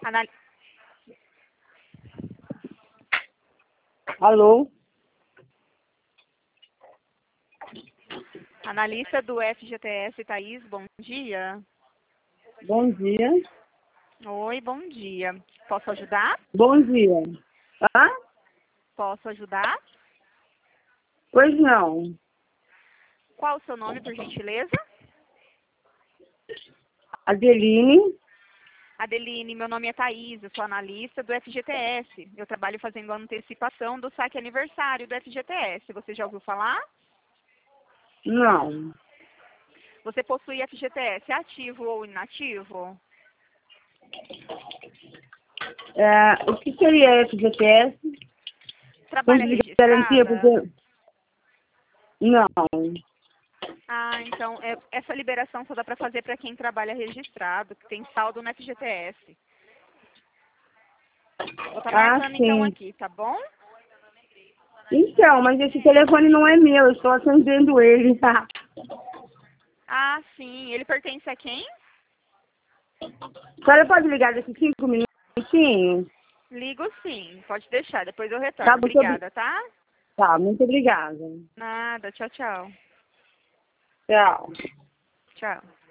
Anal... Alô? Analista do FGTS, Thaís, bom dia. Bom dia. Oi, bom dia. Posso ajudar? Bom dia. Hã? Posso ajudar? Pois não. Qual o seu nome, por gentileza? Adeline. Adeline, meu nome é Thaís, eu sou analista do FGTS. Eu trabalho fazendo a antecipação do saque aniversário do FGTS. Você já ouviu falar? Não. Você possui FGTS ativo ou inativo? O que seria FGTS? Fundo Trabalha de garantia? registrada? Porque... Não. Ah, então, essa liberação só dá para fazer para quem trabalha registrado, que tem saldo no FGTS. Vou estar marcando então Sim. aqui, tá bom? Então, mas esse telefone não é meu, eu estou atendendo ele, tá? Ah, sim. Ele pertence a quem? A senhora pode ligar daqui 5 minutinhos? Ligo sim, pode deixar, depois eu Tá, retorno. Obrigada, tá? tá, muito obrigada. Nada, tchau, tchau. Tchau. Tchau.